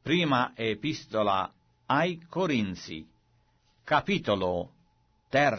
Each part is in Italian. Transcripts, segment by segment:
Prima epistola ai Corinzi, capitolo 3.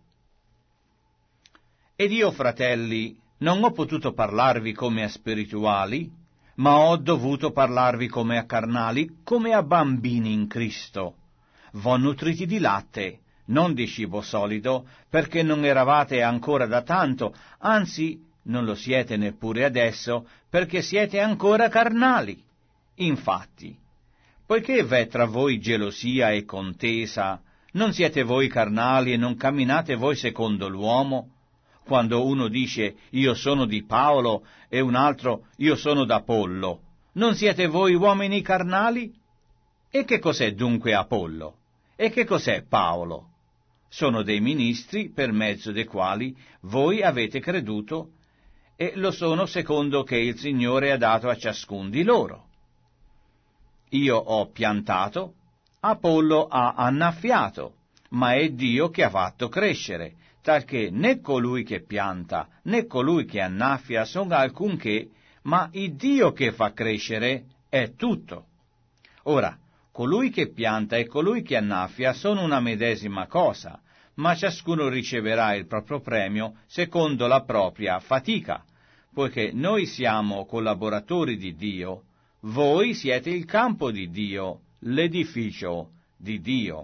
Ed io, fratelli, non ho potuto parlarvi come a spirituali, ma ho dovuto parlarvi come a carnali, come a bambini in Cristo. V'ho nutriti di latte, non di cibo solido, perché non eravate ancora da tanto, anzi non lo siete neppure adesso, perché siete ancora carnali. Infatti, poiché v'è tra voi gelosia e contesa, non siete voi carnali e non camminate voi secondo l'uomo? Quando uno dice io sono di Paolo e un altro io sono d'Apollo, non siete voi uomini carnali? E che cos'è dunque Apollo? E che cos'è Paolo? Sono dei ministri per mezzo dei quali voi avete creduto, e lo sono secondo che il Signore ha dato a ciascun di loro. Io ho piantato, Apollo ha annaffiato, ma è Dio che ha fatto crescere, talché né colui che pianta né colui che annaffia sono alcunché, ma il Dio che fa crescere è tutto. Ora, colui che pianta e colui che annaffia sono una medesima cosa, ma ciascuno riceverà il proprio premio secondo la propria fatica, poiché noi siamo collaboratori di Dio, voi siete il campo di Dio, l'edificio di Dio.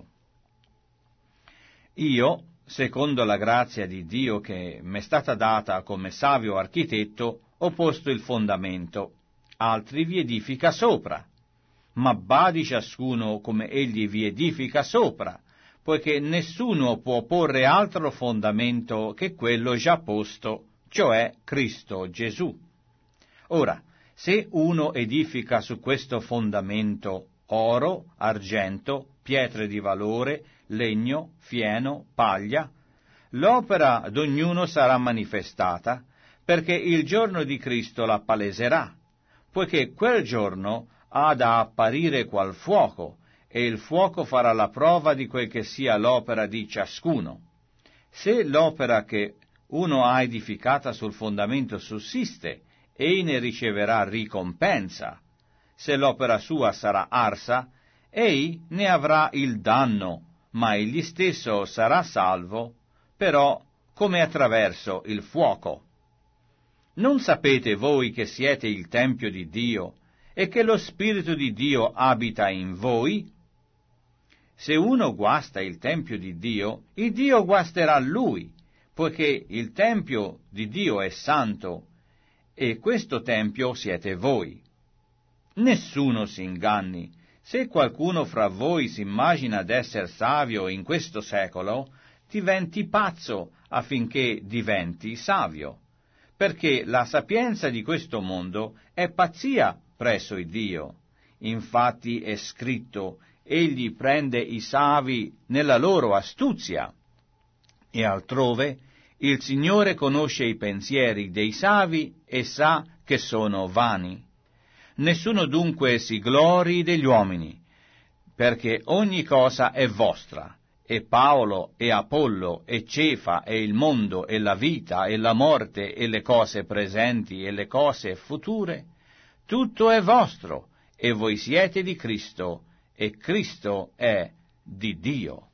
Io, secondo la grazia di Dio che m'è stata data come savio architetto, ho posto il fondamento, altri vi edifica sopra. Ma badi ciascuno come egli vi edifica sopra, poiché nessuno può porre altro fondamento che quello già posto, cioè Cristo Gesù. Ora, se uno edifica su questo fondamento oro, argento, pietre di valore, legno, fieno, paglia, l'opera d'ognuno sarà manifestata, perché il giorno di Cristo la paleserà, poiché quel giorno ha da apparire qual fuoco, e il fuoco farà la prova di quel che sia l'opera di ciascuno. Se l'opera che uno ha edificata sul fondamento sussiste, ei ne riceverà ricompensa. Se l'opera sua sarà arsa, ei ne avrà il danno, ma egli stesso sarà salvo, però come attraverso il fuoco. Non sapete voi che siete il Tempio di Dio e che lo Spirito di Dio abita in voi? Se uno guasta il Tempio di Dio, il Dio guasterà lui, poiché il Tempio di Dio è santo, e questo Tempio siete voi. Nessuno si inganni. Se qualcuno fra voi si immagina d'esser savio in questo secolo, diventi pazzo affinché diventi savio, perché la sapienza di questo mondo è pazzia presso il Dio. Infatti è scritto, egli prende i savi nella loro astuzia. E altrove, il Signore conosce i pensieri dei savi e sa che sono vani. Nessuno dunque si glori degli uomini, perché ogni cosa è vostra, e Paolo, e Apollo, e Cefa, e il mondo, e la vita, e la morte, e le cose presenti, e le cose future, tutto è vostro, e voi siete di Cristo, e Cristo è di Dio.